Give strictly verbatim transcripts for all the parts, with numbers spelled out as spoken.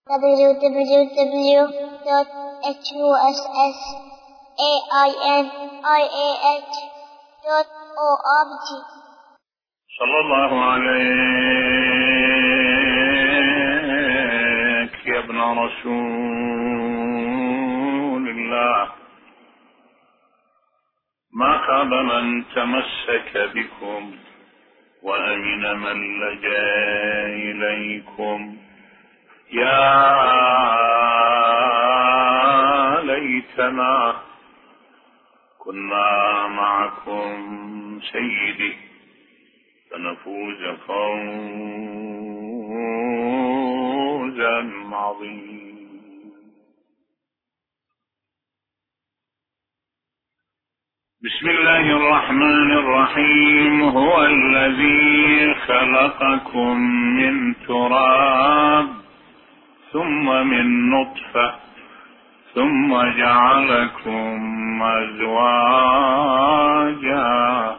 w w w dot h u s s a i n i a h dot org. صلى الله عليك يا ابن رسول الله. ما خاب من تمسك بكم وأمن من لجأ إليكم. يا ليتنا كنا معكم سيدي فنفوز فوزا عظيما. بسم الله الرحمن الرحيم. هو الذي خلقكم من تراب ثم من نطفة ثم جعلكم أزواجا.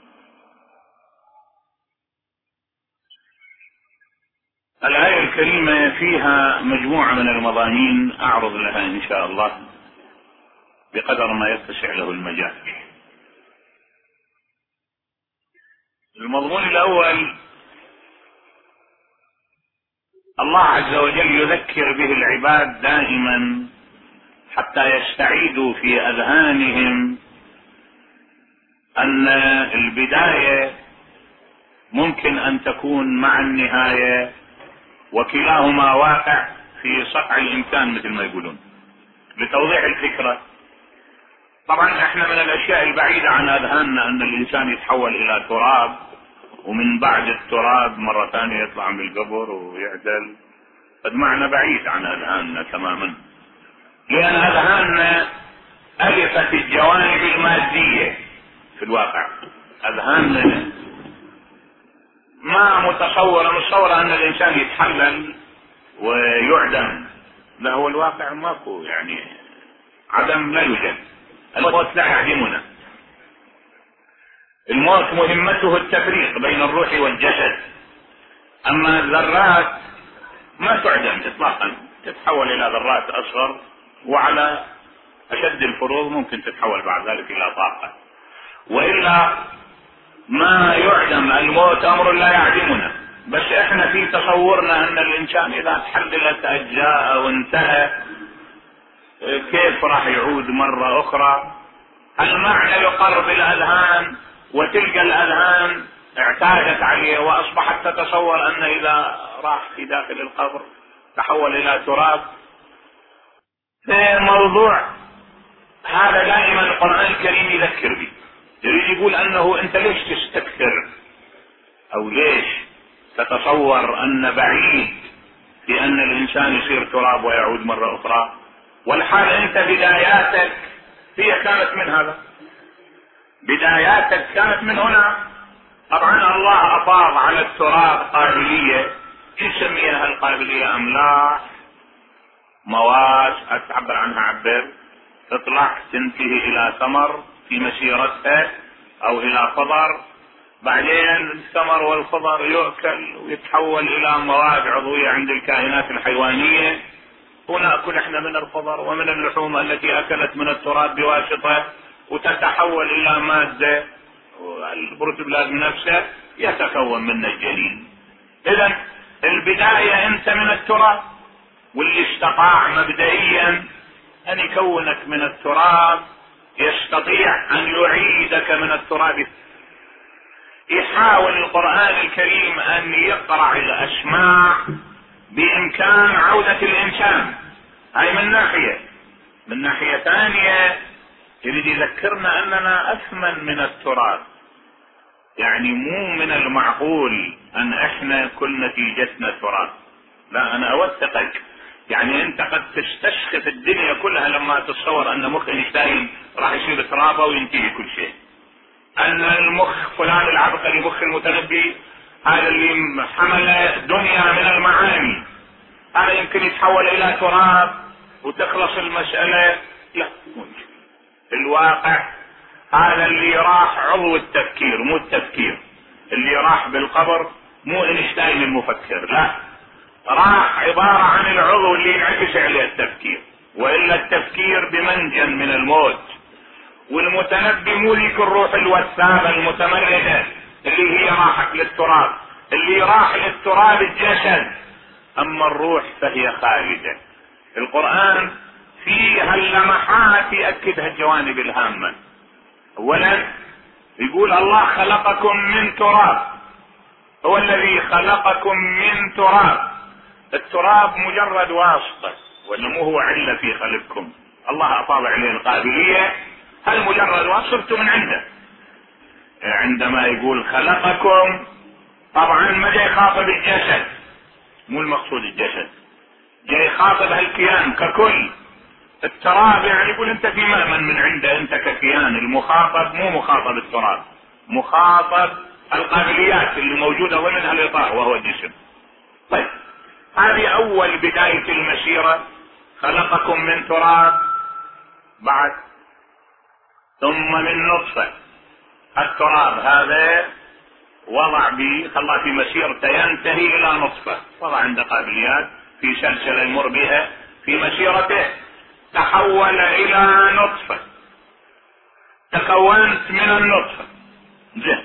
الآية الكريمة فيها مجموعة من المضامين أعرض لها إن شاء الله بقدر ما يتسع له المجال. المضمون الأول الله عز وجل يذكر به العباد دائما حتى يستعيدوا في أذهانهم أن البداية ممكن أن تكون مع النهاية وكلاهما واقع في صقع الإمكان مثل ما يقولون. لتوضيح الفكرة، طبعا احنا من الأشياء البعيدة عن أذهاننا أن الإنسان يتحول إلى تراب ومن بعد التراب مرة ثانية يطلع من القبر ويعدل. قد معنى بعيد عن أذهاننا تماما، لأن أذهاننا ألفت الجوانب المادية في الواقع. أذهاننا ما متصورة متصورة أن الإنسان يتحلل ويعدم. لا، هو الواقع ماكو، يعني عدم لا يوجد. الموت لا يعدمنا. الموت مهمته التفريق بين الروح والجسد، أما الذرات ما تعدم إطلاقا، تتحول إلى ذرات أصغر، وعلى أشد الفروض ممكن تتحول بعد ذلك إلى طاقة، وإلا ما يعدم. الموت أمر لا يعدمنا، بس إحنا في تصورنا أن الإنسان إذا تحللت أجزاء وانتهى كيف راح يعود مرة أخرى. المعنى يقرب الأذهان، وتلك الأذهان اعتادت عليه وأصبحت تتصور أن إذا راح في داخل القبر تحول إلى تراب. في موضوع هذا دائما القرآن الكريم يذكر به، يريد يقول أنه أنت ليش تستكثر أو ليش تتصور أن بعيد في أن الإنسان يصير تراب ويعود مرة أخرى، والحال أنت بداياتك هي كانت من هذا، بداياتك كانت من هنا. طبعا الله أفاض على التراب قابلية، نسميها القابلية أملاح، مواد أتعبر عنها عبر، تطلع تنتهي إلى ثمر في مسيرتها أو إلى خضر، بعدين الثمر والخضر يؤكل ويتحول إلى مواد عضوية عند الكائنات الحيوانية، ونأكل احنا من الخضر ومن اللحوم التي أكلت من التراب بواسطة، وتتحول إلى مادة، والبروتوبلازم نفسه يتكون منه الجنين. إذن البداية أنت من التراب، واللي استطاع مبدئيا أن يكونك من التراب يستطيع أن يعيدك من التراب. يحاول القرآن الكريم أن يقرع الأسماع بإمكان عودة الإنسان، هاي من ناحية. من ناحية ثانية يريد يذكرنا أننا أثمن من التراب، يعني مو من المعقول أن إحنا كل نتيجتنا تراب. لا، أنا أوثقك، يعني أنت قد تستشخص الدنيا كلها لما تتصور أن مخ اينشتاين راح يصير ترابه وينتهي كل شيء، أن المخ فلان العبقري مخ المتنبي هذا اللي حمل دنيا من المعاني هذا يمكن يتحول إلى تراب وتخلص المسألة. لا، الواقع هذا اللي راح عضو التفكير مو التفكير، اللي راح بالقبر مو اينشتاين المفكر، لا، راح عبارة عن العضو برضو اللي ينعكس عليه التفكير، وإلا التفكير بمنجن من الموت. والمتنبي مو ذيك الروح الوثابة المتمردة اللي هي راحت للتراب، اللي راح للتراب الجسد، أما الروح فهي خالدة. القرآن فيه هاللمحات يأكدها الجوانب الهامة. أولا يقول الله خلقكم من تراب، هو الذي خلقكم من تراب. التراب مجرد واسطة، ولا مو هو علة في خلقكم. الله أطال عليه القابلية، هل مجرد واسطة من عنده. عندما يقول خلقكم طبعا ما جاي يخاطب الجسد، مو المقصود الجسد، جاي يخاطب هالكيان ككل. التراب يعني يقول انت في مأمن من عنده، انت ككيان. المخاطب مو مخاطب التراب، مخاطب القابليات اللي موجودة ضمن هالاطار وهو الجسم. طيب هذه اول بداية المسيرة، خلقكم من تراب، بعد ثم من نطفة. التراب هذا وضع به، خلاه في مسيرته ينتهي الى نطفة، وضع عنده قابليات في سلسلة يمر بها في مسيرته، تحول الى نطفة، تكونت من النطفة. زين،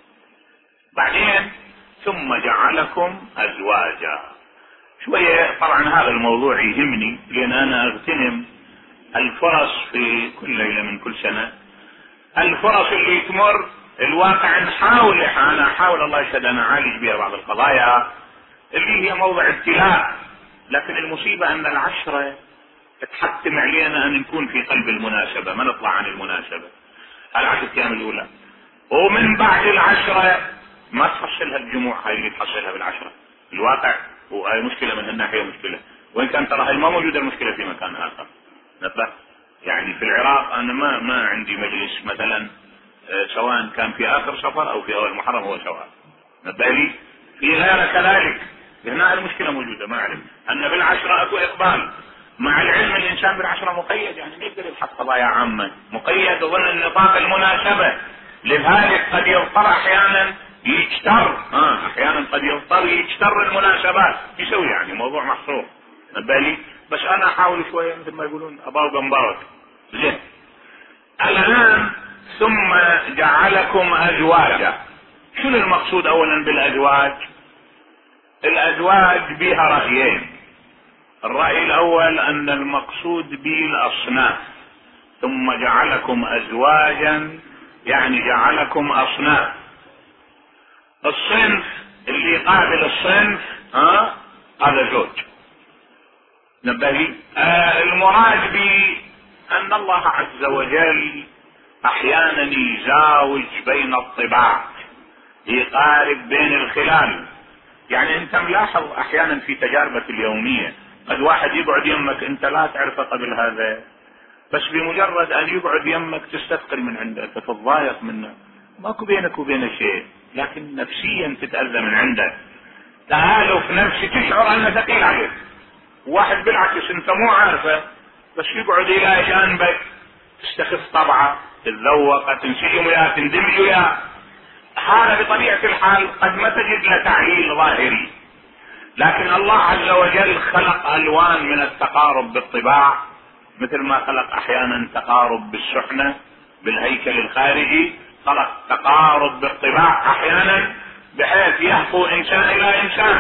بعدين ثم جعلكم ازواجا. شوية طبعا هذا الموضوع يهمني، لان انا اغتنم الفرص في كل ليلة من كل سنة، الفرص اللي تمر الواقع نحاول، انا احاول الله يشهد انا اعالج بها بعض القضايا اللي هي موضع ابتلاء، لكن المصيبة ان العشرة تحتم علينا ان نكون في قلب المناسبة، ما نطلع عن المناسبة. العشر ايام الاولى، ومن بعد العشرة ما تحصلها الجموع هاي اللي تحصلها بالعشرة. الواقع وهي مشكلة من الناحية مشكلة، وان كان ترى هاي ما موجودة المشكلة في مكان اخر. نبه يعني في العراق انا ما ما عندي مجلس مثلا سواء كان في اخر صفر او في اول محرم هو سواء. نبه لي في غير كذلك، هنا المشكلة موجودة. ما اعرف ان بالعشرة اكو اقبال، مع العلم الانسان بالعشرة مقيد، يعني ما يقدر يبحث قضايا عامة، مقيد ضمن النطاق المناسبة. لذلك قد يضطر احيانا يجتر، اه احيانا قد يضطر يجتر المناسبات، يسوي يعني موضوع محصور. نبالي بس انا احاول شوية مثل ما يقولون اباو جنباوك. زين، الان ثم جعلكم ازواجا. شنو المقصود اولا بالازواج؟ الازواج بها رأيين. الرأي الاول ان المقصود به الاصناف، ثم جعلكم ازواجا يعني جعلكم اصناف. الصنف اللي يقابل الصنف ها هذا زوج. نبهي آه المراد به ان الله عز وجل احيانا يزاوج بين الطباع، يقارب بين الخلال. يعني انت ملاحظ احيانا في تجاربك اليومية قد واحد يقعد يمك انت لا تعرفه قبل هذا، بس بمجرد ان يقعد يمك تستثقل من عنده، تتضايق منه، ماكو بينك وبينه شيء، لكن نفسيا تتأذى من عنده، تآلف نفسي، تشعر انه ثقيل عليك. واحد بالعكس انت مو عارفه بس يقعد الى جانبك تستخف طبعه، تتذوق، تنسجم وياه، تندمج وياه. هذا بطبيعة الحال قد ما تجد له تعليل ظاهري، لكن الله عز وجل خلق الوان من التقارب بالطباع، مثل ما خلق احيانا تقارب بالسحنة بالهيكل الخارجي، خلق تقارب بالطباع احيانا بحيث يهفو انسان الى انسان.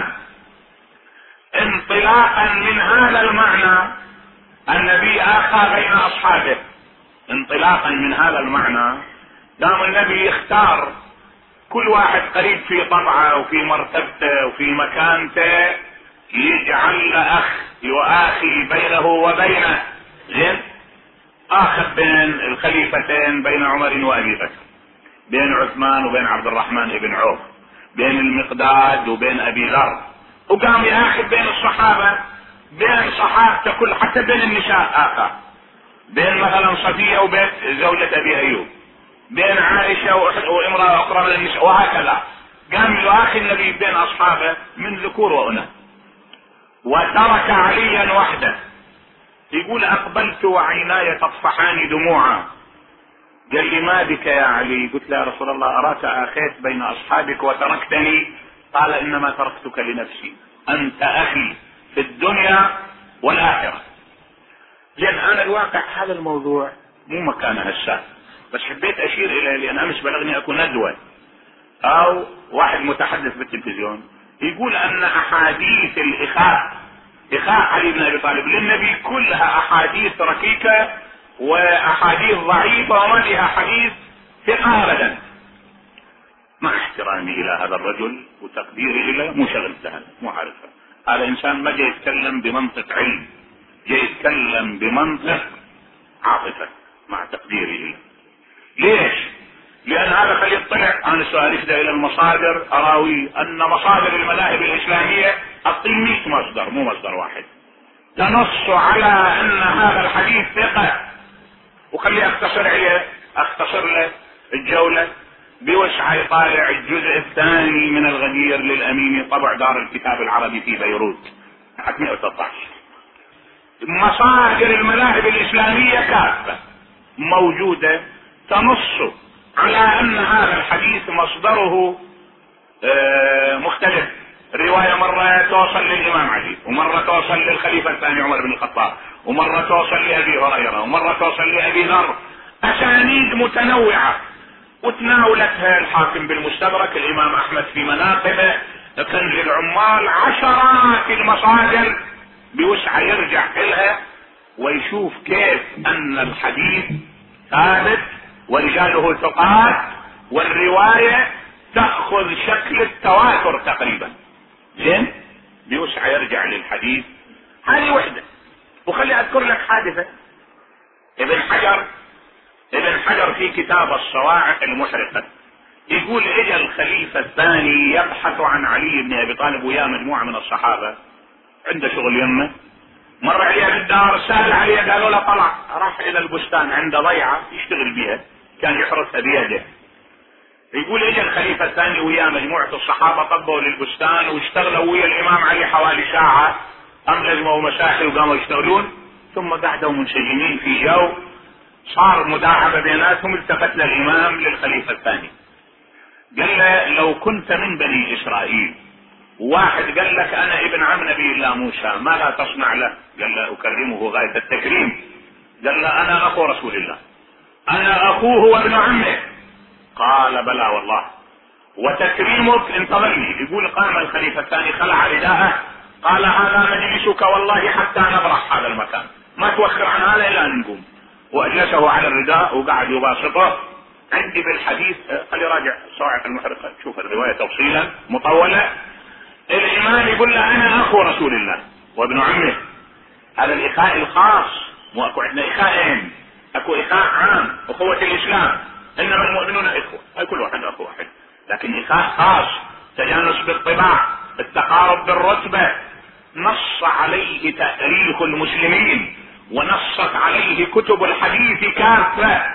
انطلاقا من هذا المعنى النبي اخى بين اصحابه، انطلاقا من هذا المعنى قام النبي يختار كل واحد قريب في طبعه وفي مرتبته وفي مكانته، يجعل له اخ يؤاخي بينه وبينه. زين، اخذ بين الخليفتين، بين عمر وابي بكر، بين عثمان وبين عبد الرحمن بن عوف، بين المقداد وبين ابي ذر، وقام ياخذ بين الصحابة، بين صحابته كل، حتى بين النساء اخر، بين مثلا صفية وبين زوجة ابي ايوب، بين عائشة وامرأة اخرى من النساء، وهكذا. قام يؤاخي النبي بين اصحابه من ذكور واناث، وترك عليا وحده. يقول اقبلت وعيناي تطفحان دموعا. قال لي ما بك يا علي؟ قلت له يا رسول الله اراك اخيت بين اصحابك وتركتني. قال انما تركتك لنفسي، انت اخي في الدنيا والآخرة. لأن أنا الواقع هذا الموضوع مو مكانه هسه، بس حبيت أشير إليه لأن أمس بلغني أكو ندوة أو واحد متحدث بالتلفزيون يقول أن أحاديث الإخاء إخاء علي بن أبي طالب للنبي كلها أحاديث ركيكة وأحاديث ضعيفة وما لها حديث ثقة أبدا. مع احترامي إلى هذا الرجل وتقديري إليه مو شغلته هذا، مو عارفه. هذا إنسان ما جاي يتكلم بمنطق علم، جاي يتكلم بمنطق عاطفة مع تقديري إليه. ليش؟ لأن هذا خليه يطلع. أنا سؤالي إلى المصادر أراوي أن مصادر المذاهب الإسلامية أعطي مئة مصدر مو مصدر واحد تنص على أن هذا الحديث ثقة. وخليه أختصر عليه أختصر له الجولة بوسع يطالع الجزء الثاني من الغدير للأميني طبع دار الكتاب العربي في بيروت حق مئة وثلاثة عشر. مصادر المذاهب الإسلامية كافة موجودة تنص على أن هذا الحديث مصدره مختلف. رواية مرة توصل للإمام علي، ومرة توصل للخليفة الثاني عمر بن الخطاب، ومرة توصل لأبي هريرة، ومرة توصل لأبي ذر. أسانيد متنوعة وتناولتها الحاكم بالمستدرك، الإمام أحمد في مناقبه، كنز العمال، عشرات المصادر بوسعة يرجع إلها ويشوف كيف أن الحديث ثابت ورجاله ثقات والرواية تأخذ شكل التواتر تقريبا. زين بوسعة يرجع للحديث. هذه وحدة. وخلي أذكر لك حادثة. ابن حجر ابن حجر في كتاب الصواعق المحرقة يقول اجى الخليفة الثاني يبحث عن علي بن ابي طالب ويا مجموعة من الصحابة عنده شغل يمه. مر عليه بالدار سأل عليه قالوا له طلع راح الى البستان عنده ضيعة يشتغل بها كان يحرسها بيده. يقول اجى الخليفة الثاني ويا مجموعة الصحابة طبوا للبستان واشتغلوا ويا الامام علي حوالي ساعة، ام لزموا مساحل وقاموا يشتغلون، ثم قعدوا منسجمين في جو صار مداعبة بيناتهم. التفت للامام للخليفة الثاني قال له لو كنت من بني اسرائيل واحد قال لك انا ابن عم نبي الله موسى ماذا تصنع له؟ قال له اكرمه غاية التكريم. قال له انا اخو رسول الله، انا اخوه وابن عمه. قال بلى والله وتكريمك انتظرني. يقول قام الخليفة الثاني خلع رداءه قال هذا مجلسك والله حتى نبرح هذا المكان، ما توخر عن هذا الا ان نقوم. واجلسه على الرداء وقعد يباسطه. عندي بالحديث خلي راجع صواعق المحرقة شوف الرواية تفصيلا مطولة. الامام يقول له انا اخو رسول الله وابن عمه. هذا الاخاء الخاص، مو اكو عندنا اخاءين، اكو اخاء عام اخوة الاسلام انما المؤمنون اخوة، هاي كل واحد اخو واحد، لكن اخاء خاص تجانس بالطباع التقارب بالرتبة نص عليه تاريخ المسلمين ونصت عليه كتب الحديث كافة.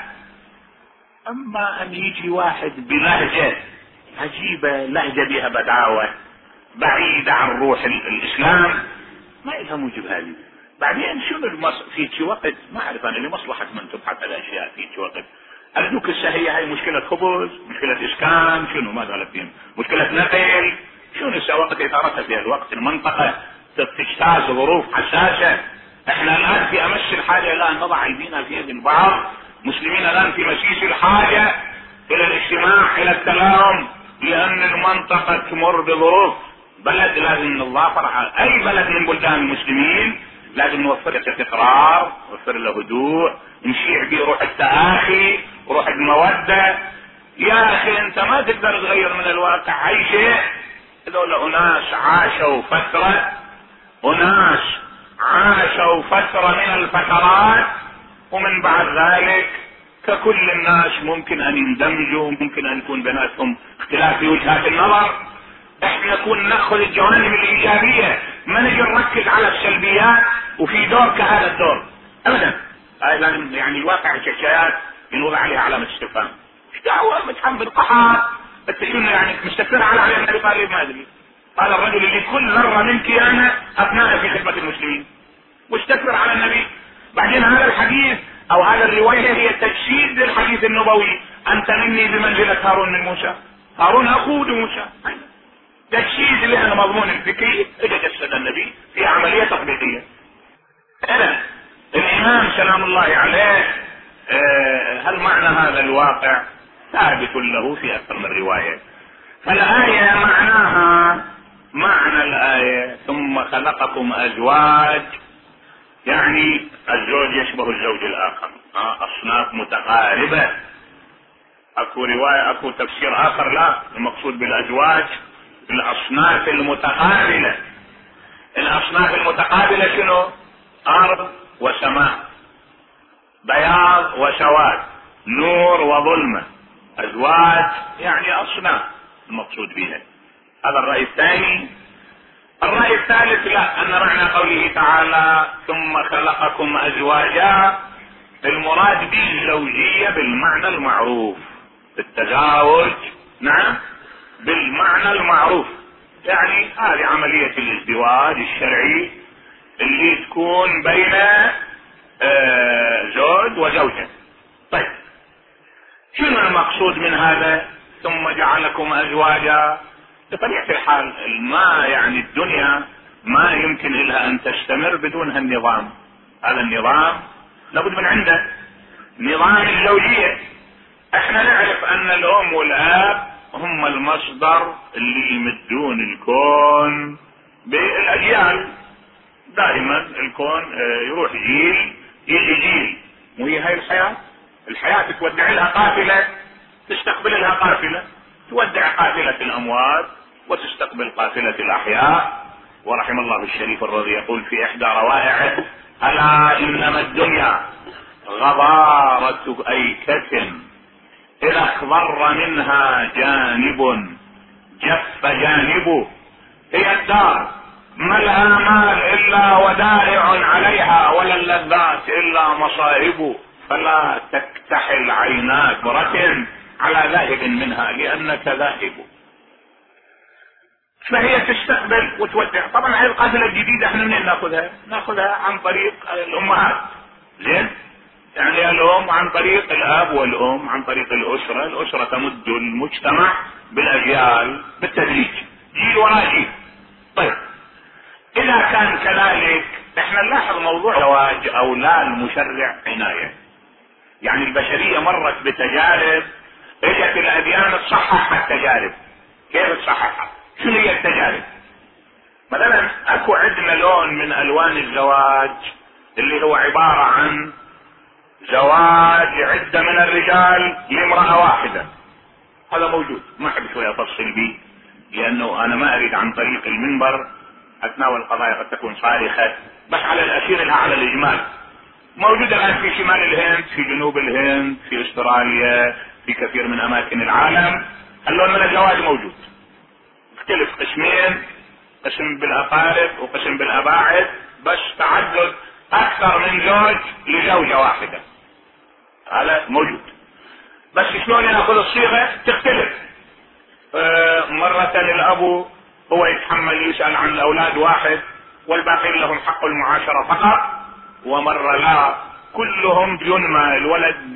اما ان يجي واحد بلهجة عجيبة لهجة بها بدعوة بعيدة عن روح الاسلام ما لها موجب هذه. بعدين شنو المص... في شي وقت ما اعرف انا لمصلحة من تبحث الاشياء في شي وقت ارجوك السهية هاي مشكلة خبز مشكلة اسكان شنو ما قالت فيهم مشكلة نقل شنو وقت اثارتها في الوقت المنطقة تجتاز ظروف حساسة. احنا الان في امس الحاجة الى ان نضع ايدينا في يد البعض. مسلمين الان في مسيس الحاجة الى الاجتماع الى التلاهم لان المنطقة تمر بظروف. بلد لازم نتظافر على اي بلد من بلدان المسلمين لازم نوفر له استقرار نوفر له هدوء نشيع به روح التآخي وروح المودة. يا اخي انت ما تقدر تغير من الواقع اي شيء. هذول اناس عاشوا فترة اناس عاشوا فترة من الفترات ومن بعد ذلك ككل الناس ممكن ان يندمجوا ممكن ان يكون بيناتهم اختلاف في وجهات النظر. احنا نكون ناخذ الجوانب الايجابية ما نجي نركز على السلبيات وفي دور كهذا الدور ابدا. هاي لازم يعني الواقع شاشات ينوضع عليها علامة استفهام. ايش دعوة متحمل قحط التشون يعني مستكبر على علي بن ابي طالب ما ادري. هذا الرجل اللي كل مرة منك انا اثناء في خدمة المسلمين مستكبر على النبي. بعدين هذا الحديث او هذا الرواية هي تجسيد للحديث النبوي انت مني بمنزلة هارون من موسى. هارون اخوه موسى تجسيد لها المضمون الفكري اجى جسد النبي في عملية تطبيقية. سلام الله عليه هل معنى هذا الواقع ثابت له في أكثر من رواية. فالآية معناها معنى الآية ثم خلقكم أزواج، يعني الزوج يشبه الزوج الآخر، أصناف متقاربة. أكو رواية أكو تفسير آخر لا، المقصود بالأزواج الأصناف المتقابلة. الأصناف المتقابلة شنو؟ أرض وسماء، بياض وسواد، نور وظلمة. أزواج يعني أصناف المقصود بها. هذا الرأي الثاني. الرأي الثالث لا، أن معنى قوله تعالى ثم خلقكم أزواجا المراد به الزوجية بالمعنى المعروف، التزاوج نعم بالمعنى المعروف، يعني هذه عملية الازدواج الشرعي اللي تكون بين آه زوج وزوجة. طيب شنو المقصود من هذا ثم جعلكم أزواجا؟ بطبيعة الحال ما يعني الدنيا ما يمكن لها أن تستمر بدون هالنظام. هذا النظام لابد من عنده نظام الزوجية. احنا نعرف أن الأم والأب هم المصدر اللي يمدون الكون بالأجيال. دائما الكون يروح جيل يجي جيل، وهي هاي الحياة. الحياة تودع لها قافلة تستقبل لها قافلة، تودع قافلة الأموات وتستقبل قافلة الأحياء. ورحم الله الشريف الرضي يقول في إحدى روائعه: ألا إنما الدنيا غبارة أيكة إذا اخضر منها جانب جف جانبه، هي الدار ما الآمال إلا ودائع عليها ولا اللذات إلا مصائب، فلا تكتحل عيناك برة على ذاهب منها لأنك ذاهب. فهي تستقبل وتودع. طبعا هذه القافلة الجديدة احنا منين ناخذها؟ ناخذها عن طريق الأمهات. زين؟ يعني الأم عن طريق الأب والأم عن طريق الأسرة. الأسرة تمد المجتمع بالأجيال بالتدريج جيل وراء جيل. طيب إذا كان كذلك احنا نلاحظ موضوع زواج أولاد المشرع عناية. يعني البشرية مرت بتجارب، اجت الأديان تصحح التجارب. كيف تصححها؟ شنو هي التجارب؟ مثلا اكو عندنا لون من الوان الزواج اللي هو عبارة عن زواج عدة من الرجال لامرأة واحدة. هذا موجود، ما احب شوية افصل به لانه انا ما اريد عن طريق المنبر اتناول قضايا قد تكون صارخة، بس على الاشير لها على الاجمال. موجودة الان في شمال الهند، في جنوب الهند، في استراليا، في كثير من اماكن العالم. اللون من الزواج موجود، اختلف قسمين، قسم بالاقارب وقسم بالاباعد، بس تعدد اكثر من زوج لزوجة واحدة. هذا موجود، بس شلون ناخذ الصيغة تختلف. اه مرة الاب هو يتحمل يسأل عن الاولاد واحد والباقين لهم حق المعاشرة فقط، ومرة لا، كلهم ينمى الولد ب...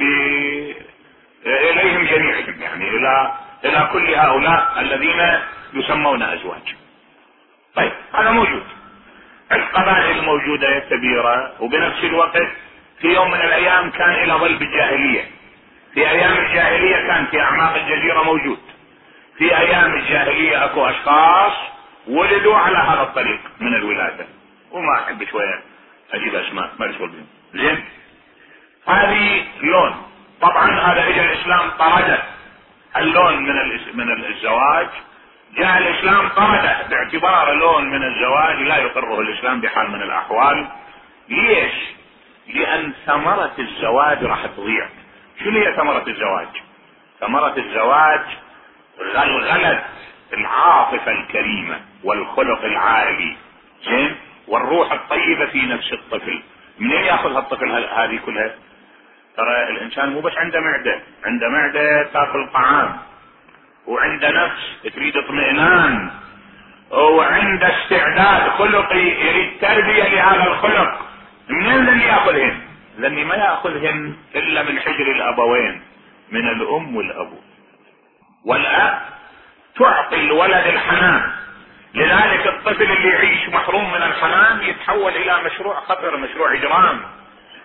اليهم جميعهم، يعني الى الى كل هؤلاء الذين يسمون ازواج. طيب هذا موجود. القبائل الموجودة كبيرة، وبنفس الوقت في يوم من الايام كان الى ظل بالجاهلية. في ايام الجاهلية كان في اعماق الجزيرة موجود. في ايام الجاهلية اكو اشخاص ولدوا على هذا الطريق من الولادة، وما احب شوية اجيب اسماء ما يشغل بهم. زين؟ هذه لون. طبعا هذا اجى الاسلام طرده اللون من من الزواج، جاء الاسلام طرده باعتبار لون من الزواج لا يقره الاسلام بحال من الاحوال. ليش؟ لان ثمرة الزواج راح تضيع. شنو هي ثمرة الزواج؟ ثمرة الزواج غلغلة العاطفة الكريمة والخلق العالي، زين، والروح الطيبة في نفس الطفل. منين ياخذ هالطفل هذه كلها؟ ترى الانسان مو بس عنده معدة، عنده معدة تاكل طعام، وعنده نفس تريد اطمئنان، وعنده استعداد خلقي يريد تربية لهذا الخلق. منين ذني ياخذهن؟ ذني ما ياخذهن الا من حجر الابوين، من الام والابو. والاب تعطي الولد الحنان، لذلك الطفل اللي يعيش محروم من الحنان يتحول الى مشروع خطر، مشروع اجرام.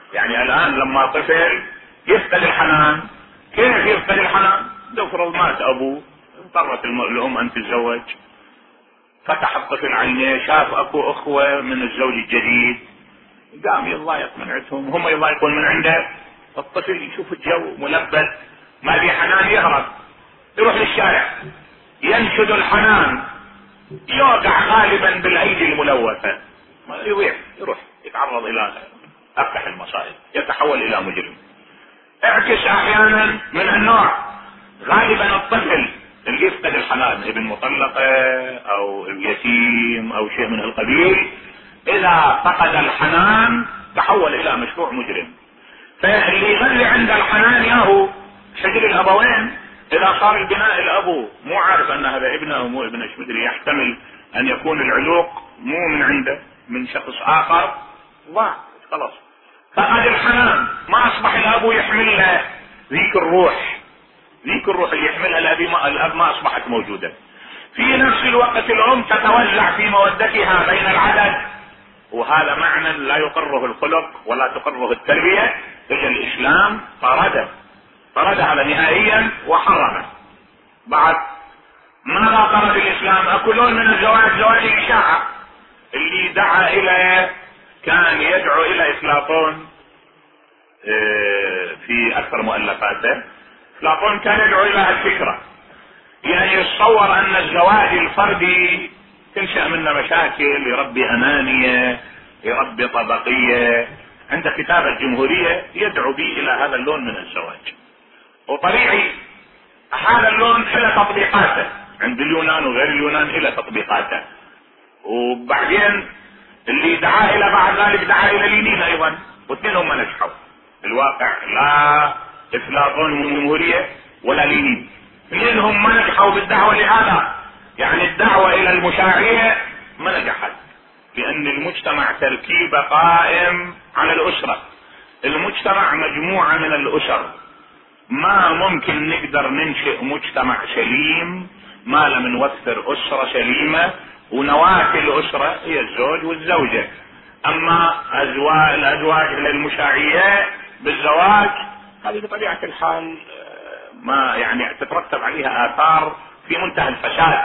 يعني الان لما طفل يفقد الحنان، كيف يفقد الحنان؟ لو فرض مات ابوه اضطرت الام ان تتزوج، فتح الطفل عينيه شاف اكو اخوة من الزوج الجديد، قام يضايق من عندهم، هم يضايقون من عنده، الطفل يشوف الجو ملبس ما في حنان يهرب يروح للشارع ينشد الحنان، يوقع غالبا بالايدي الملوثة، يضيع يروح يتعرض الى افتح المصائب، يتحول الى مجرم. اعكس احيانا من النوع، غالبا الطفل اللي يفقد الحنان، ابن مطلقة او يتيم او شيء من القبيل، اذا فقد الحنان تحول الى مشروع مجرم. فاللي يغلي عند الحنان ياهو شجر الابوين، اذا صار البناء الابو مو عارف ان هذا ابنه او مو ابنه، ايش مدري، يحتمل ان يكون العلوق مو من عنده من شخص اخر، ضاع خلاص فقد الحنان، ما اصبح الابو يحمل له ذيك الروح، ذيك الروح اللي يحملها الاب ما, الاب ما اصبحت موجودة. في نفس الوقت الام تتوزع في مودتها بين العدد، وهذا معنى لا يقره الخلق ولا تقره التربية. اجى الاسلام طرده طرد هذا نهائيا وحرمه. بعد ماذا طرد الاسلام؟ اكو لون من الزواج، زواج الاشاعة، اللي دعا الى كان يدعو الى افلاطون في اكثر مؤلفاته. افلاطون كان يدعو الى الفكرة، يعني يتصور ان الزواج الفردي تنشأ منه مشاكل، يربي انانية، يربي طبقية. عند كتاب الجمهورية يدعو به الى هذا اللون من الزواج، وطبيعي هذا اللون الى تطبيقاته عند اليونان وغير اليونان، الى تطبيقاته. وبعدين اللي دعا الى بعد ذلك دعا الى لينين ايضا، واثنينهم ما نجحوا الواقع، لا افلاطون من الجمهورية ولا لينين، اثنينهم ما نجحوا بالدعوة لهذا. يعني الدعوة الى المشاعرية ما نجحت، لان المجتمع تركيبة قائم على الاسرة، المجتمع مجموعة من الاسر، ما ممكن نقدر ننشئ مجتمع سليم ما لم نوفر اسرة سليمة، ونواة الاسرة هي الزوج والزوجة. اما ازواج الازواج للمشاعية بالزواج هذه بطبيعة الحال ما يعني تترتب عليها اثار في منتهى الفساد.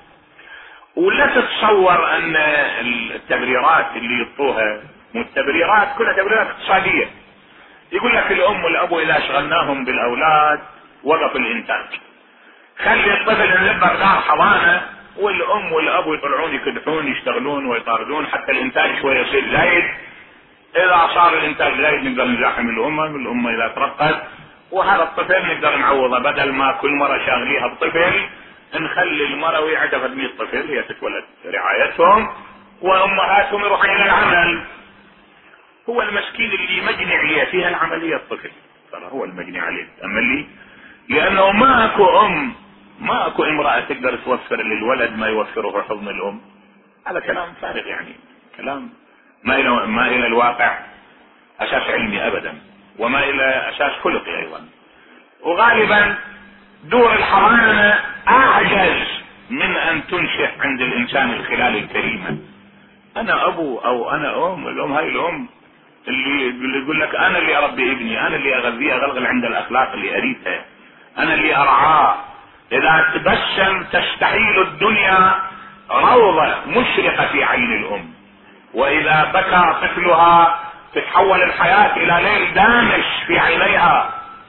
ولا تتصور ان التبريرات اللي يطوها، والتبريرات كلها تبريرات اقتصادية، يقول لك الام والابو اذا شغلناهم بالاولاد وقف الانتاج، خلي الطفل نلبر دار حضانة والام والابو يطلعون يكدحون يشتغلون ويطاردون حتى الانتاج شوية يصير زايد. اذا صار الانتاج زايد نقدر نزاحم الامة، الامة اذا ترقت، وهذا الطفل نقدر نعوضه، بدل ما كل مرة شاغليها بطفل نخلي المرأة ويعجبها بمية طفل هي تتولد رعايتهم وامهاتهم يروحون الى العمل. هو المسكين اللي مجني عليه فيها العملية الطفل، ترى هو المجني عليه، اما اللي لانه ما اكو ام ما اكو امرأة تقدر توفر للولد ما يوفره حضن الام. هذا كلام فارغ، يعني كلام ما الى ما الى الواقع اساس علمي ابدا، وما الى اساس خلقي ايضا. وغالبا دور الحضانة اعجز من ان تنشئ عند الانسان الخلال الكريمة. انا ابو او انا ام، الام هاي الام اللي يقول لك انا اللي اربي ابني، انا اللي اغذيه اغلغل عند الاخلاق اللي اريدها، انا اللي ارعاه. اذا تبسم تستحيل الدنيا روضة مشرقة في عين الام، واذا بكى طفلها تتحول الحياة الى ليل دامش في عينيها.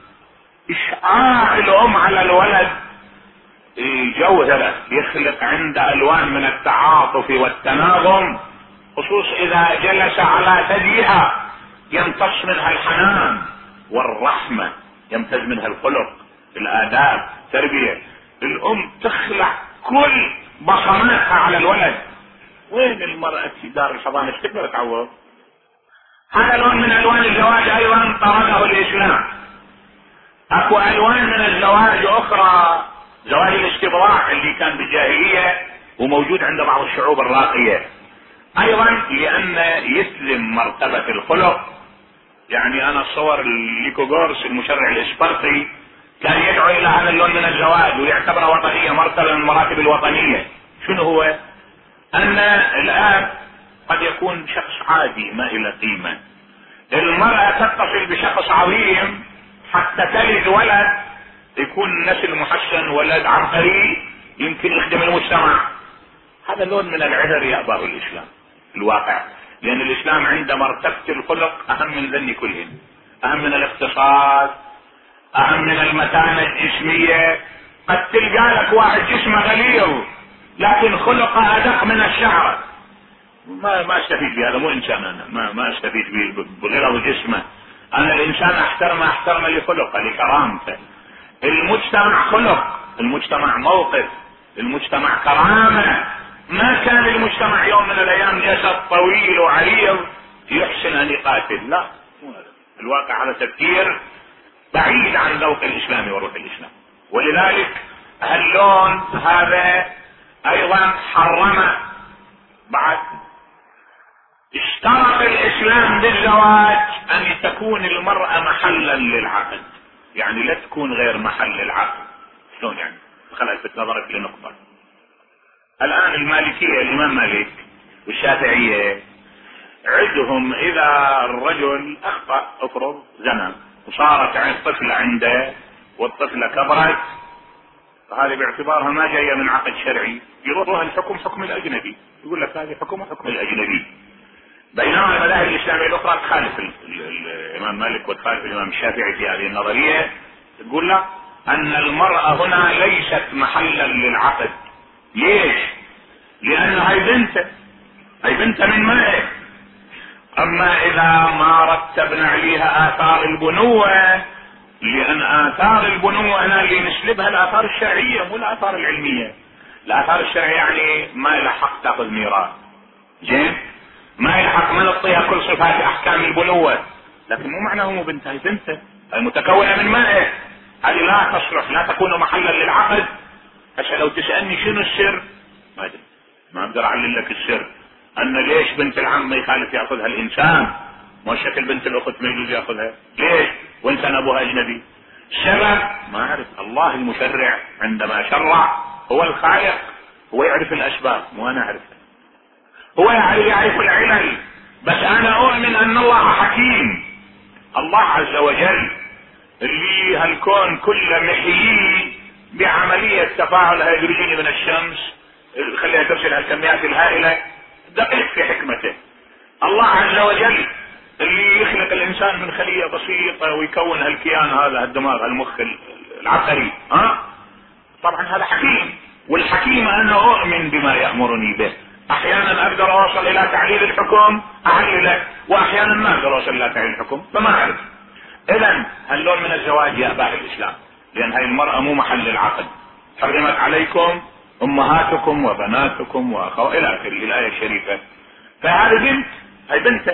اشعاع الام على الولد جوهرة يخلق عند الوان من التعاطف والتناغم، خصوص اذا جلس على ثديها يمتص منها الحنان والرحمة، يمتاز منها الخلق، الاداب، التربية. الام تخلع كل بصماتها على الولد. وين المرأة في دار الحضانة ايش تقدر تعوض؟ هذا لون من الوان الزواج ايضا طرده الاسلام. اكو الوان من الزواج اخرى، زواج الاستبراع اللي كان بالجاهلية وموجود عند بعض الشعوب الراقية ايضا، لان يسلم مرتبة الخلق. يعني انا اتصور ليكوغورس المشرع الاسبرطي كان يدعو الى هذا اللون من الزواج ويعتبره وطنية، مرتبة من المراتب الوطنية. شنو هو؟ ان الاب قد يكون شخص عادي ما الى قيمة، المرأة تتصل بشخص عظيم حتى تلد ولد يكون نسل محسن، ولد عبقري يمكن يخدم المجتمع. هذا لون من العذر يأباه الإسلام الواقع، لأن الإسلام عند مرتبة الخلق أهم من ذني كلهم، أهم من الاقتصاد، أهم من المتانة الجسمية. قد تلقى لك واحد جسمه غليظ لكن خلقه أدق من الشعر، ما ما استفيد به، هذا مو إنسان. أنا ما ما استفيد به بغلظ جسمه. أنا الإنسان أحترمه أحترمه لخلقه لكرامته. المجتمع خلق، المجتمع موقف، المجتمع كرامة. ما كان المجتمع يوم من الأيام جسد طويل وعريض يحسن أن يقاتل، لا. الواقع هذا تفكير بعيد عن ذوق الإسلام وروح الإسلام. ولذلك هاللون هذا أيضا حرم. بعد اشترط الإسلام بالزواج أن تكون المرأة محلا للعقد، يعني لا تكون غير محل العقد. شلون يعني؟ خل الفت نظرك لنقطة. الآن المالكية، الإمام مالك والشافعية عندهم إذا الرجل أخطأ أفرض زنا وصارت عند طفلة عنده والطفلة كبرت، فهذه باعتبارها ما جاية من عقد شرعي، يروها الحكم حكم الأجنبي، يقول لك هذه حكم حكم الأجنبي. بينما المذاهب الإسلامية الأخرى تخالف الإمام مالك وتخالف الإمام الشافعي في هذه النظرية، تقول لك أن المرأة هنا ليست محلا للعقد. ليش؟ لأن هاي بنته، هاي بنته من ماء. أما إذا ما رتبنا عليها آثار البنوة، لأن آثار البنوة هنا اللي نسلبها الآثار الشرعية مو الآثار العلمية. الآثار الشرعية يعني ما يلحق تأخذ ميراث، زين؟ ما يلحق ما نعطيها كل صفات أحكام البنوة، لكن مو معناه مو بنتها، هي بنته المتكونة من ماء، هذه لا تصلح، لا تكون محلا للعقد. هسه لو تسألني شنو السر، ما أدري، ما أقدر أعلن لك السر. أن ليش بنت العم ما يخالف يأخذها الإنسان، ما شكل بنت الأخت ما يجوز يأخذها، ليش؟ وإنسان أبوها أجنبي. السبب ما أعرف. الله المشرع عندما شرع هو الخالق، هو يعرف الأسباب مو أنا أعرفها، هو يعرف العلل. بس أنا أؤمن أن الله حكيم. الله عز وجل اللي هالكون كله محيي بعملية تفاعل هيدروجيني من الشمس خليها ترسل هالكميات الهائلة، دقيق في حكمته. الله عز وجل اللي يخلق الإنسان من خلية بسيطة ويكون هالكيان هذا، الدماغ، المخ العبقري، ها؟ طبعا هذا حكيم، والحكيم أنا أؤمن بما يأمرني به. أحيانا أقدر أوصل إلى تعليل الحكم أعلله، وأحيانا ما أقدر أوصل إلى تعليل الحكم فما أعرف. إذن هاللون من الزواج يأباه الإسلام، لأن هاي المرأة مو محل العقد. حرمت عليكم أمهاتكم وبناتكم وأخوات إلى آخره الآية الشريفة. فهذه بنت، هاي بنته.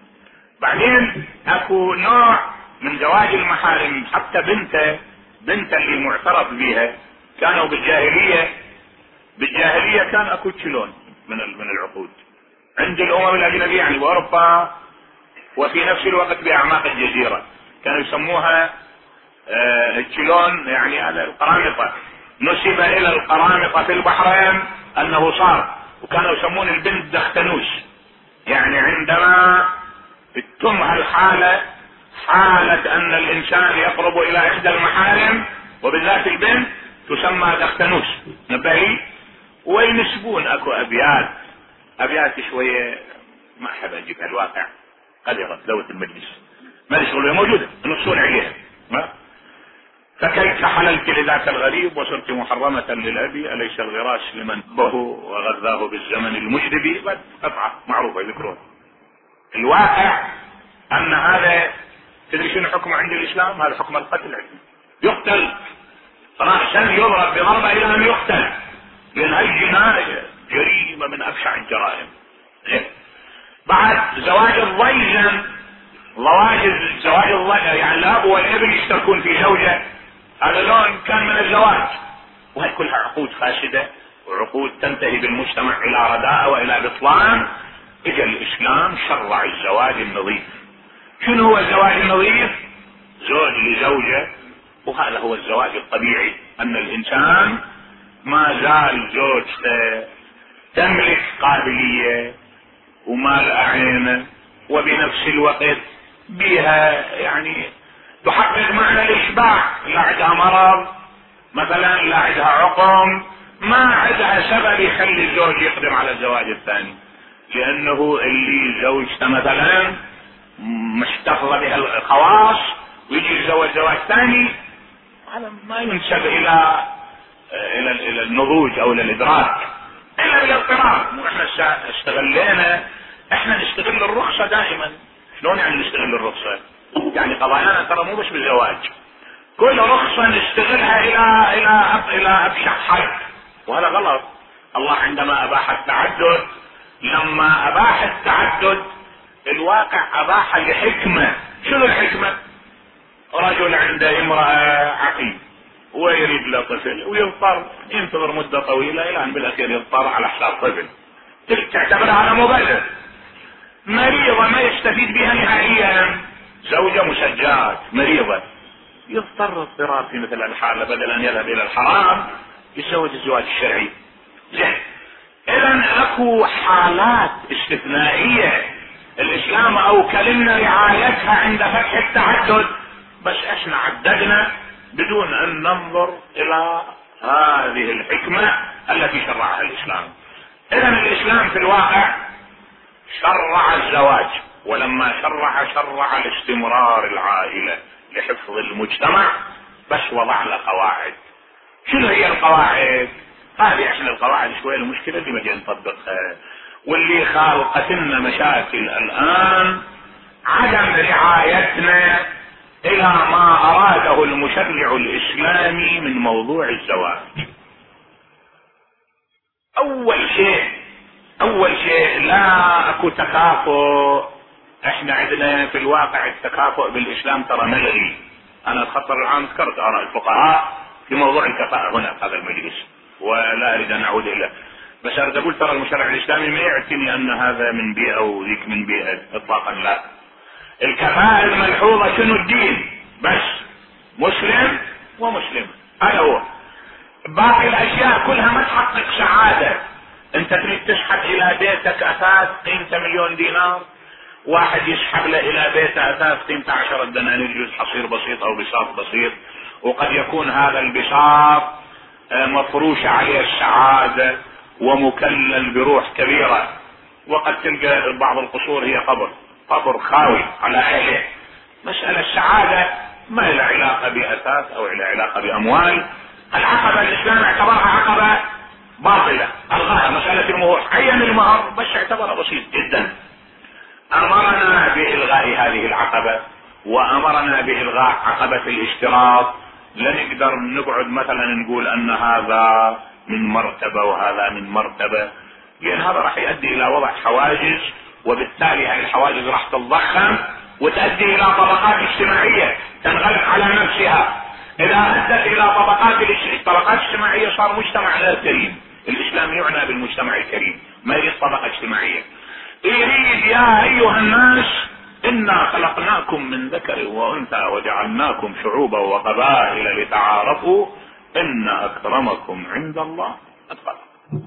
بعدين أكو نوع من زواج المحارم، حتى بنته بنته اللي معترف بها كانوا بالجاهلية بالجاهلية كان أكو تشلون من من العقود عند الأمم الأجنبية يعني بأوروبا، وفي نفس الوقت بأعماق الجزيرة كانوا يسموها آه تشلون، يعني هذا القرامطة، نسب إلى القرامطة في البحرين أنه صار، وكانوا يسمون البنت دختنوس. يعني عندما تتم هالحالة، حالة أن الإنسان يقرب إلى إحدى المحارم وبالذات البنت، تسمى دختنوس. نبهي. وينسبون أكو أبيات أبيات شوية ما أحب أجيبها، الواقع قدرت دولة المجلس ما يشغلوا موجودة نصون عليها. ما فكيف حللت لذاك الغريب وصرت محرمة للأبي، أليس الغراش لمن به وغذاه بالزمن المجدبي. بس قطعة معروفة يذكرون. الواقع أن هذا تدري شنو حكمه عند الإسلام؟ هذا حكم القتل، يقتل رأسا يضرب بضربة إلى أن يقتل، لأن هاي جناية جريمة من أبشع الجرائم. بعد زواج الضيجن، زواج زواج الضيجن يعني الأب والابن يشتركون في زوجة، هذا لون كان من الزواج. وهي كلها عقود فاسدة وعقود تنتهي بالمجتمع إلى رداء وإلى بطلان. إجا الإسلام شرع الزواج النظيف. شنو هو الزواج النظيف؟ زوج لزوجة، وهذا هو الزواج الطبيعي، أن الإنسان ما زال زوجته تملك قابلية ومال أعينه، وبنفس الوقت بيها يعني تحقق معنى الاشباع، لا عندها مرض مثلا، لا عندها عقم، ما عندها سبب يخلي الزوج يقدم على الزواج الثاني، لانه اللي زوجته مثلا محتفظه بها الخواص ويجي يتزوج زواج ثاني، هذا ما ينسب الى الى الى النضوج او الى الادراك الا بالاضطرار. مو احنا استغلينا، احنا نستغل الرخصه دائما. شلون يعني نستغل الرخصه؟ يعني قضايانا ترى مو بس بالزواج، كل رخصه نستغلها الى الى الى ابشع حد، وهذا غلط. الله عندما اباح التعدد، لما اباح التعدد الواقع اباح لحكمه. شنو الحكمه؟ رجل عنده امراه عقيم ويريد له طفل ويضطر ينتظر مده طويله الى ان بالاخير يضطر على حساب طفل، تعتبرها على مبرر. مريضه ما يستفيد بها نهائيا، زوجه مسجات مريضه، يضطر اضطرار في مثل الحاله بدل ان يذهب الى الحرام يتزوج الزواج الشرعي. زين، اذا اكو حالات استثنائيه الاسلام اوكل لنا رعايتها عند فتح التعدد، بس احنا عددنا بدون ان ننظر الى هذه الحكمه التي شرعها الاسلام. اذا الاسلام في الواقع شرع الزواج، ولما شرع شرع لاستمرار العائله لحفظ المجتمع، بس وضع له قواعد. شنو هي القواعد؟ هذه احنا القواعد شويه المشكله اللي ما جاي نطبقها، واللي خالقت لنا مشاكل الان عدم رعايتنا الى ما اراده المشرع الاسلامي من موضوع الزواج. اول شيء اول شيء لا اكو تكافؤ. احنا عندنا في الواقع التكافؤ بالاسلام ترى ملغي. انا الخطر العام ذكرت اراء الفقهاء في موضوع الكفاءة هنا في هذا المجلس ولا اريد ان اعود اليه، بس اريد اقول ترى المشرع الاسلامي ما يعتني ان هذا من بيئة وذيك من بيئة اطلاقا، لا. الكفاءة الملحوظة شنو؟ الدين بس، مسلم ومسلم، هذا هو. باقي الاشياء كلها ما تحقق سعادة. انت تريد تسحب الى بيتك اثاث قيمته مليون دينار، واحد يسحب له الى بيته اثاث قيمته عشرة دنانير، يجوز حصير بسيط او بساط بسيط، وقد يكون هذا البساط مفروش عليه السعادة ومكلل بروح كبيرة، وقد تلقى بعض القصور هي قبر قبر خاوي على اهله. مسألة السعادة ما لها علاقة باثاث او لها علاقة باموال. العقبة الاسلام اعتبرها عقبة باطلة، الغاها مسألة المهور، عين المهر بس اعتبرها بسيط جدا. امرنا بالغاء هذه العقبة، وامرنا بالغاء عقبة الاشتراط. لا نقدر نقعد مثلا نقول ان هذا من مرتبة وهذا من مرتبة، لان هذا راح يؤدي الى وضع حواجز، وبالتالي هذه الحواجز راح تتضخم وتؤدي الى طبقات اجتماعية تنغلق على نفسها. اذا ادت الى طبقات طبقات اجتماعية صار مجتمع غير كريم. الاسلام يعنى بالمجتمع الكريم، ما يريد طبقة اجتماعية، يريد يا ايها الناس انا خلقناكم من ذكر وانثى وجعلناكم شعوبا وقبائل لتعارفوا ان اكرمكم عند الله اتقاكم.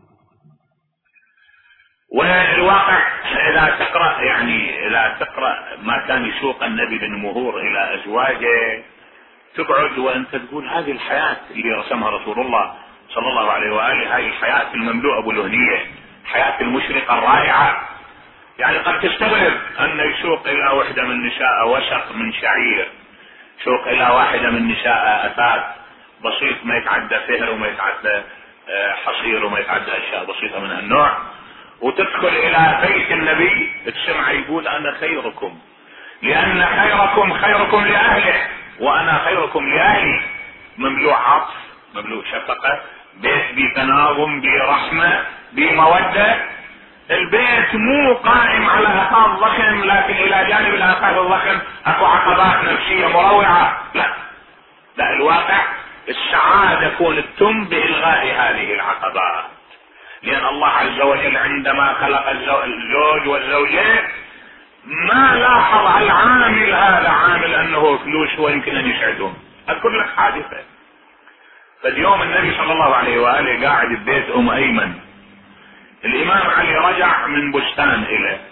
والواقع اذا تقرأ يعني اذا تقرأ ما كان يسوق النبي بن مهور الى ازواجه، تقعد وانت تقول هذه الحياة اللي رسمها رسول الله صلى الله عليه وآله، هذه الحياة المملوءة بالوهنية، حياة المشرقة الرائعة. يعني قد تستغرب ان يسوق الى واحدة من نساء وسق من شعير، يسوق الى واحدة من نساء اثاث بسيط ما يتعدى فهر وما يتعدى حصير وما يتعدى اشياء بسيطة من هالنوع، وتدخل الى بيت النبي تسمع يقول انا خيركم لان خيركم خيركم لاهله وانا خيركم لاهلي. مملوء عطف، مملوء شفقة، بيت بتناغم برحمة بمودة. البيت مو قائم على اثاث ضخم، لكن الى جانب الاثاث الضخم اكو عقبات نفسية مروعة. لا لا، الواقع السعادة كون تتم بالغاء هذه العقبات، لان الله عز وجل عندما خلق الزوج والزوجين ما لاحظ العامل هذا عامل انه فلوس ويمكن ان يسعدهم. اذكر لك حادثة. فاليوم النبي صلى الله عليه وآله قاعد ببيت ام ايمن، الامام علي رجع من بستان اليه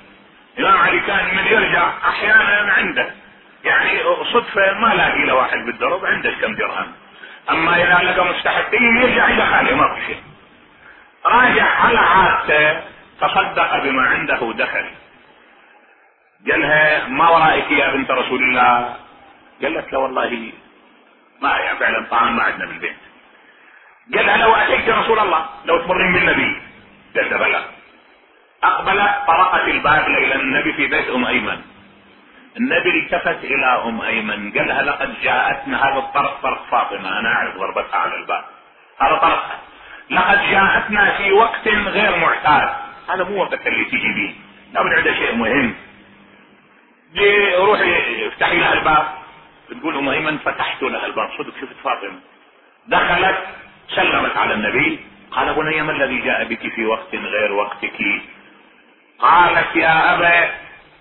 الإمام علي كان من يرجع أحيانا عنده يعني صدفة ما لاقي له واحد بالدرب عنده كم درهم، أما إذا لقى مستحقين يرجع إلى خاله ما في شيء. راجع على عادته تصدق بما عنده دخل. قالها ما ورائك يا بنت رسول الله؟ قالت له والله ما يعني فعلا طعام ما عندنا بالبيت. قالها لو أتيت رسول الله لو تمرين بالنبي؟ قالت بلى. أقبلت طرقت الباب إلى النبي في بيت أم أيمن. النبي التفت إلى أم أيمن قالها لقد جاءتنا، هذا الطرق طرق فاطمة أنا أعرف ضربتها على الباب، هذا طرقها، لقد جاءتنا في وقت غير معتاد، هذا مو وقت اللي تجي به، لابد عنده شيء مهم. جي روحي افتحي لها الباب. تقول أم أيمن فتحت لها الباب صدق شفت فاطمة. دخلت سلمت على النبي. قال بني ما الذي جاء بك في وقت غير وقتك؟ قالت يا أبا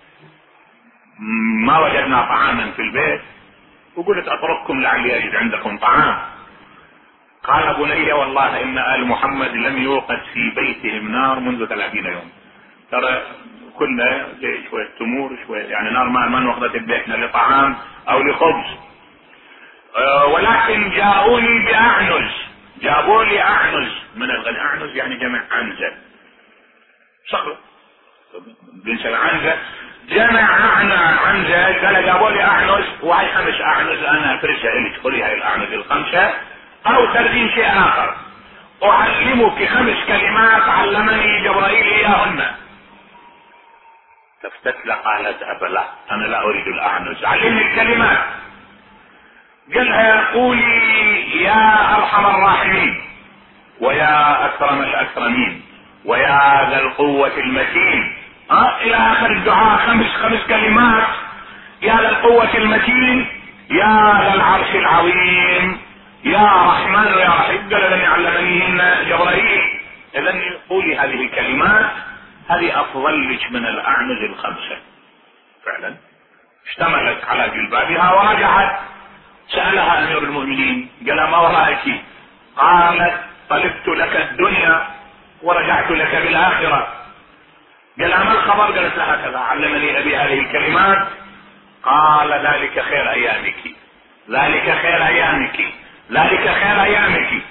ما وجدنا طعاما في البيت وقلت اترككم لعلي اجد عندكم طعام. قال بني والله ان ال محمد لم يوقد في بيتهم نار منذ ثلاثين يوم، ترى كلنا شوية تمور شوية يعني نار ما ما نوقدت ببيتنا لطعام او لخبز، أه ولكن جاءوني باعنز، جابوا لي اعنز من الغد، اعنز يعني جمع عنزة صخرة بنسى عنزة، جمع عنز عنزة. قال جابوا لي اعنز وهي خمس اعنز انا افرشها لك، خذي هاي الاعنز الخمسة او ترجين شيء اخر. اعلمك خمس كلمات علمني جبرائيل اياهن. تفتت له قالت ابلا انا لا اريد الاعنز، علمني الكلمات. قالها قولي يا ارحم الراحمين ويا اكرم الاكرمين ويا ذا القوة المتين، اه الى اخر الدعاء، خمس خمس كلمات. يا ذا القوة المتين، يا ذا العرش العظيم، يا رحمن يا رحيم. قال لم يعلمنيهن جبرائيل. اذا قولي هذه الكلمات، هذه افضل لك من الاعنز الخمسة. فعلا اشتملت على جلبابها ورجعت. سألها امير المؤمنين قال ما ورائك؟ قالت طلبت لك الدنيا ورجعت لك بالاخرة. قال ما الخبر؟ قالت لها هكذا علمني ابي هذه الكلمات. قال ذلك خير ايامك، ذلك خير ايامك، ذلك خير ايامك.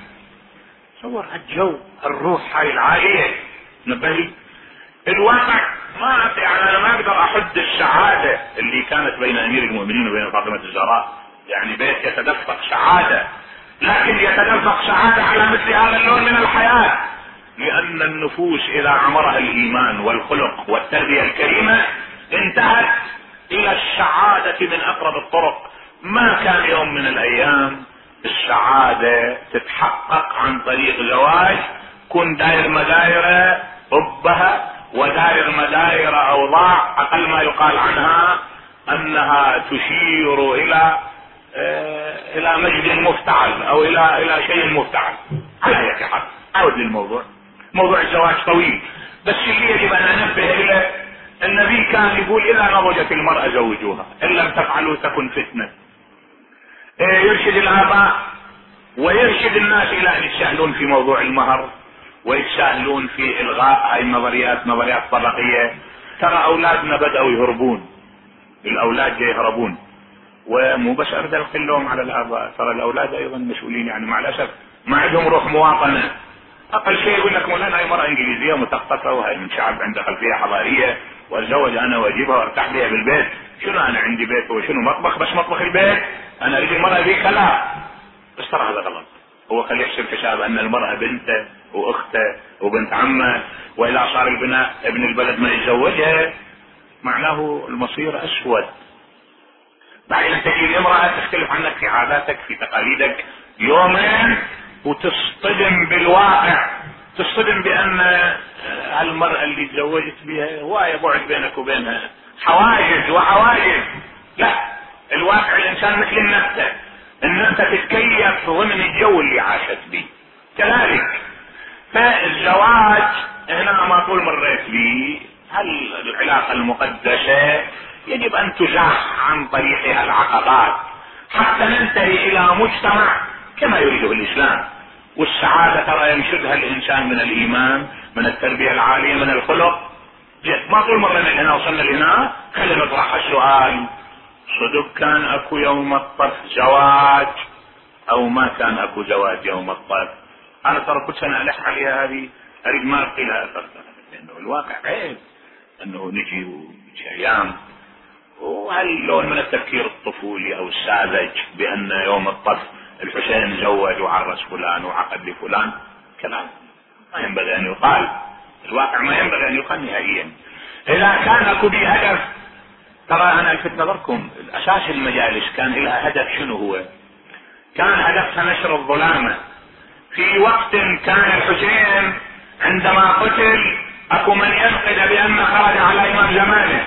صور الجو الروح هاي العالية. نبهي الواقع ما يعني انا ما اقدر احد السعادة اللي كانت بين امير المؤمنين وبين فاطمة الزهراء، يعني بيت يتدفق سعادة، لكن يتدفق سعادة على مثل هذا اللون من الحياة، لان النفوس اذا عمرها الايمان والخلق والتربية الكريمة انتهت الى السعادة من اقرب الطرق. ما كان يوم من الايام السعادة تتحقق عن طريق زواج كن داير مدايرة أبها وداير مداير اوضاع اقل ما يقال عنها انها تشير الى اه الى مجد مفتعل او الى الى شيء مفتعل. على اي حال اعود للموضوع. موضوع الزواج طويل، بس اللي يجب ان انبه اليه النبي كان يقول اذا نضجت المرأة زوجوها ان لم تفعلوا تكن فتنة. اه يرشد الاباء ويرشد الناس الى ان يتساهلون في موضوع المهر ويتساهلون في الغاء هاي النظريات، نظريات طبقية. ترى اولادنا بدأوا يهربون، الاولاد جاي يهربون، ومو بس ارد القلهم على الاباء، ترى الاولاد ايضا مسؤولين، يعني مع الاسف ما عندهم روح مواطنة. اقل شيء يقول لك مولانا هاي مرأة انجليزية مثقفة وهي من شعب عنده خلفية حضارية واتزوج انا واجيبها وارتاح بها بالبيت. شنو انا عندي بيت وشنو مطبخ بس مطبخ البيت، انا اريد المرأة ذيك لا. بس ترى هذا غلط. هو خليه يحسب حساب ان المرأة بنته واخته وبنت عمه، واذا صار البناء ابن البلد ما يتزوجها معناه المصير اسود. بعدين تجي الامرأة تختلف عنك في عاداتك في تقاليدك يومين وتصطدم بالواقع، تصطدم بان المرأة اللي تزوجت بها هواية بعد بينك وبينها، حواجز وحواجز. لا، الواقع الانسان مثل النبتة، النبتة تتكيف ضمن الجو اللي عاشت به. كذلك فالزواج هنا ما طول مريت به، هل العلاقة المقدسة يجب ان تزاح عن طريقها العقبات حتى ننتهي الى مجتمع كما يريده الاسلام. والسعادة ترى ينشدها الانسان من الايمان، من التربية العالية، من الخلق. جد ما طول مرة من هنا وصلنا لهنا. خلينا نطرح السؤال، صدق كان اكو يوم الطف زواج او ما كان اكو زواج يوم الطف؟ انا ترى كل سنة الح عليها هذه، اريد ما القي لها اثر، لانه الواقع عيب انه نجي ويجي ايام وهاللون من التفكير الطفولي او الساذج بان يوم الطف الحسين زوج وعرس فلان وعقد لفلان، كلام ما ينبغي ان يقال. الواقع ما ينبغي ان يقال نهائيا. اذا كان اكو بي هدف، ترى انا الفت نظركم اساس المجالس كان لها هدف. شنو هو؟ كان هدفها نشر الظلامة. في وقت كان الحسين عندما قتل اكو من ينقد بان خرج على امام زمانه،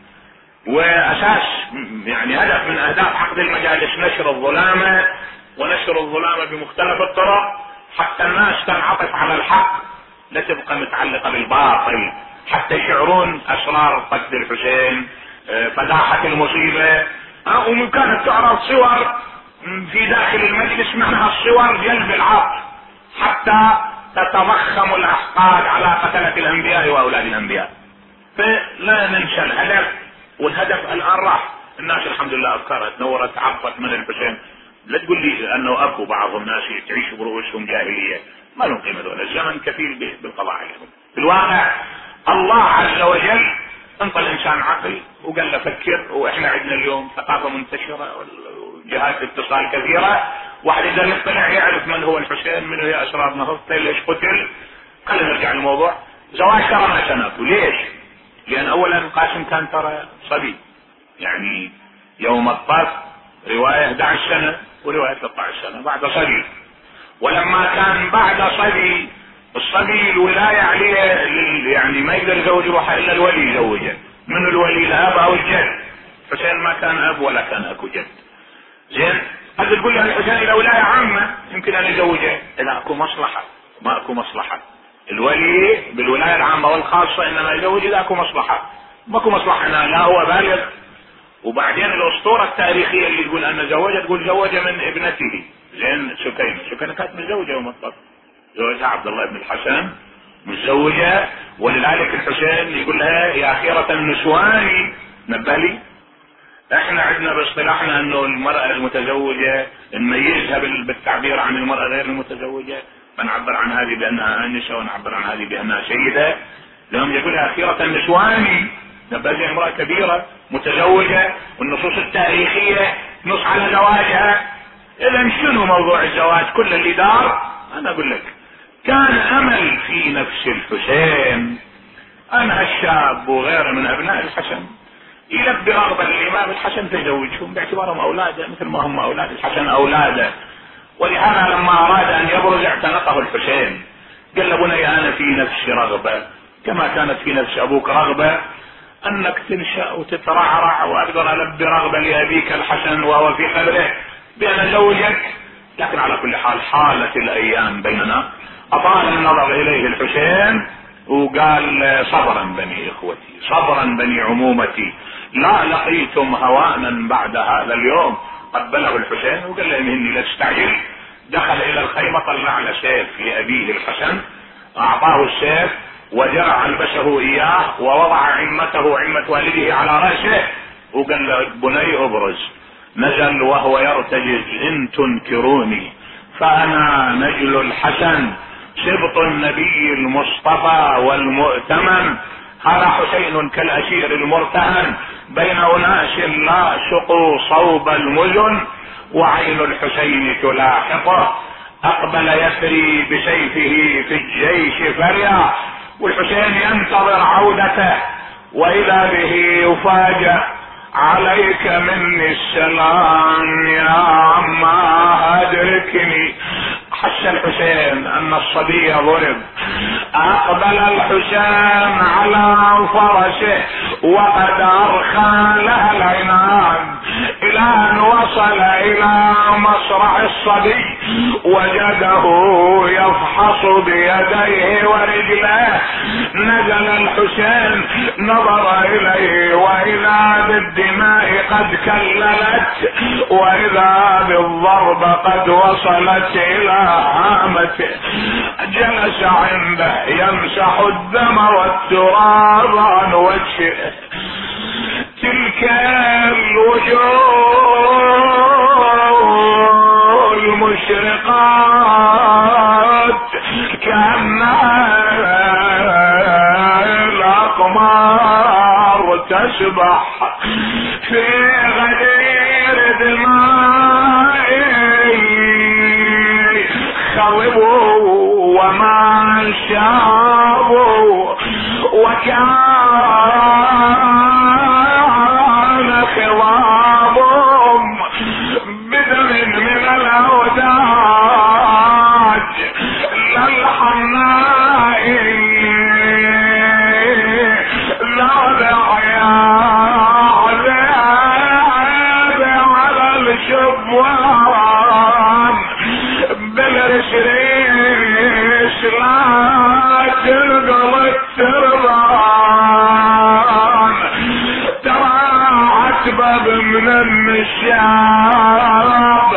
واساس يعني هدف من اهداف عقد المجالس نشر الظلامة، ونشر الظلامة بمختلف الطرق حتى الناس تنعطف على الحق لا تبقى متعلقة بالباطل، حتى يشعرون اسرار قتل الحسين، فداحة المصيبة. وكانت تعرض صور في داخل المجلس، معناها الصور جلب العطف حتى تتضخم الاحقاد على قتلة الانبياء واولاد الانبياء. فلا ننسى الهدف، والهدف الان راح. الناس الحمد لله افكارها تنورت، عرفت من الحسين. لا تقول لي انه اكو بعض الناس تعيش برؤوسهم جاهلية، ما لهم قيمة دول، الزمن كفيل بالقضاء عليهم. في الواقع الله عز وجل انطى الانسان عقل وقال له فكر. واحنا عندنا اليوم ثقافة منتشرة وجهات اتصال كثيرة، واحد اذا يطلع يعرف من هو الحسين، من هي اسرار نهضته، ليش قتل. خلينا نرجع للموضوع. زواج ترى ما كان اكو. ليش؟ لان اولا القاسم كان ترى صبي، يعني يوم الطف رواية احد عشر سنة ورواية ثلاثة عشر سنة بعد صبي. ولما كان بعد صبي، الصبي الولاية عليه يعني ما يقدر يزوج روحه الا الولي يزوجه. من الولي؟ الاب او الجد. حسين ما كان اب ولا كان اكو جد. زين، قد تقول له الحسين الى ولاية عامة يمكن ان يزوجه اذا اكو مصلحة. ما اكو مصلحة. الولي بالولاية العامة والخاصة انما يزوج اذا اكو مصلحة. ما اكو مصلحة هنا، لا هو بالغ. وبعدين الاسطورة التاريخية اللي تقول انه زوجه، تقول زوجه من ابنته. زين، سكينة سكينة كانت متزوجة يوم الطف، زوجها عبد الله بن الحسن متزوجة. ولذلك الحسين يقول لها يا خيرة النسوان نبالي. احنا عندنا باصطلاحنا انه المرأة المتزوجة نميزها بالتعبير عن المرأة غير المتزوجة، فنعبر عن هذه بانها انسة ونعبر عن هذه بانها سيدة. لهم يقول يا خيرة النسوان نبالي، امرأة كبيرة متزوجة، والنصوص التاريخية نص على زواجها. اذا شنو موضوع الزواج؟ كل اللي دار انا اقول لك كان امل في نفس الحسين ان الشاب وغيره من ابناء الحسن يلبي رغبة الامام الحسن تزوجهم باعتبارهم اولاده مثل ما هم اولاد الحسن اولاده. ولهذا لما اراد ان يبرز اعتنقه الحسين، قال له بني انا في نفسي رغبة كما كانت في نفس ابوك رغبة انك تنشأ وتترعرع، واقدر البي رغبة لابيك الحسن وهو في قبره بان ازوجك. لكن على كل حال حالت الايام بيننا، اطال النظر اليه الحسين وقال صبرا بني اخوتي، صبرا بني عمومتي، لا لقيتم هوانا بعد هذا اليوم. قبله الحسين وقال له اني لا تستعجل. دخل الى الخيمة، طلع له سيف لابيه الحسن، اعطاه السيف وجرع البسه اياه، ووضع عمته عمة والده على رأسه، وقال له بني ابرز. نزل وهو يرتجز ان تنكروني فانا نجل الحسن سبط النبي المصطفى والمؤتمن. هذا حسين كالاسير المرتهن بين اناس لا سقوا صوب المزن، وعين الحسين تلاحقه اقبل يسري بسيفه في الجيش فريا. والحسين ينتظر عودته واذا به يفاجأ عليك مني السلام يا عما ادركني. حس الحسين ان الصبي ضرب، اقبل الحسين على فرسه وقد ارخى لها العنان الى ان وصل الى مصرع الصبي وجده يفحص بيديه ورجليه. نزل الحسين نظر إليه وإذا بالدماء قد كللت، وإذا بالضرب قد وصلت إلى هامته. جلس عنده يمسح الدم والتراب عن وجهه. تلك الوجوه المشرقات كأنها الأقمار تسبح في غدير دماء. خضبوا وما شابوا وكان خضابهم بدم من الأوداج للحناء لا العياذ على الشبوان بالرشريش لا تلقى التربان. ترى عتبة من النشاب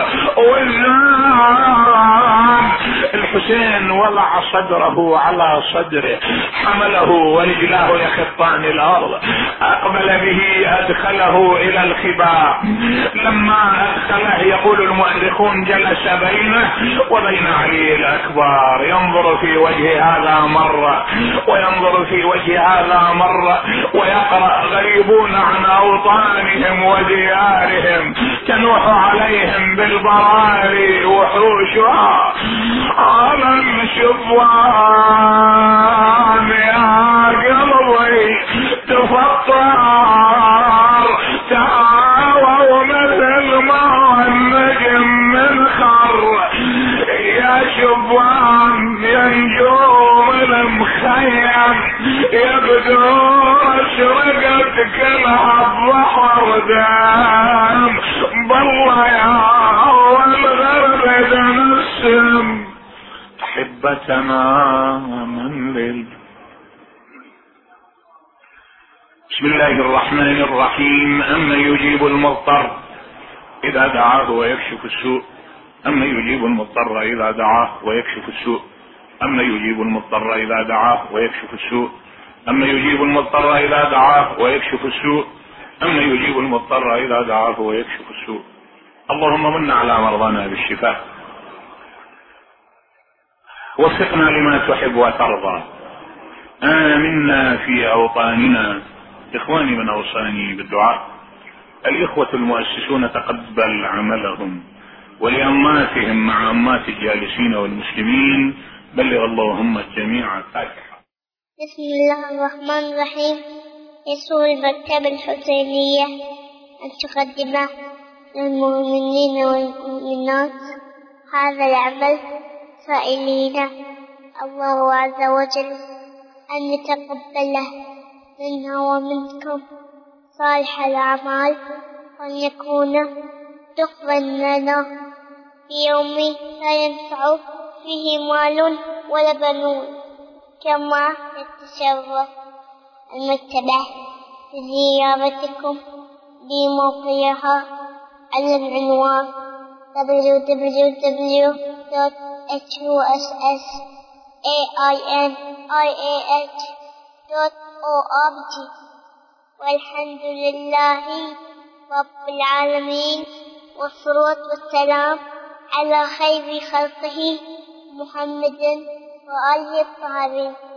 والنام. الحسين وضع صدره على صدره، حمله ورجلاه يخطان الارض، اقبل به ادخله الى الخباء. لما ادخله يقول المؤرخون جلس بينه وبين علي الاكبر، ينظر في وجه هذا مرة وينظر في وجه هذا مرة، ويقرأ غريبون عن اوطانهم وديارهم تنوح عليهم بالبراري وحوشها على الشبوان. يا قلبي تفطر تعاووا مثل ما النجم من خر. يا شبوان يا نجوم المخيم يبدو اشرقت كلها بحر دام. بالله يا اول غرب نسم احبتنا من ليل. بسم الله الرحمن الرحيم. أما يجيب المضطر إذا دعاه ويكشف السوء، أما يجيب المضطر إذا دعاه ويكشف السوء، أما يجيب المضطر إذا دعاه ويكشف السوء، أما يجيب المضطر إذا دعاه ويكشف السوء، أما يجيب المضطر إذا دعاه ويكشف السوء. اللهم من على مرضانا بالشفاء، وفقنا لما تحب وترضى، آمنا في أوطاننا. إخواني من أوصاني بالدعاء الإخوة المؤسسون تقبل عملهم، ولأماتهم مع أمات الجالسين والمسلمين بلغ اللهم الجميع الفاتحة. بسم الله الرحمن الرحيم. يسر المكتبة الحسينية أن تقدم للمؤمنين والمؤمنات هذا العمل سائلين الله عز وجل أن يتقبله منا ومنكم صالح الأعمال، وأن يكون دخلا لنا في يوم لا ينفع فيه مال ولا بنون. كما يتشرف المكتبة بزيارتكم بموقعها على العنوان دبليو دبليو دبليو دوت إتش يو إس إس إيه آي إن آي إيه إتش دوت أو آر جي. والحمد لله رب العالمين، والصلاة والسلام على خير خلقه محمد وآله الطاهرين.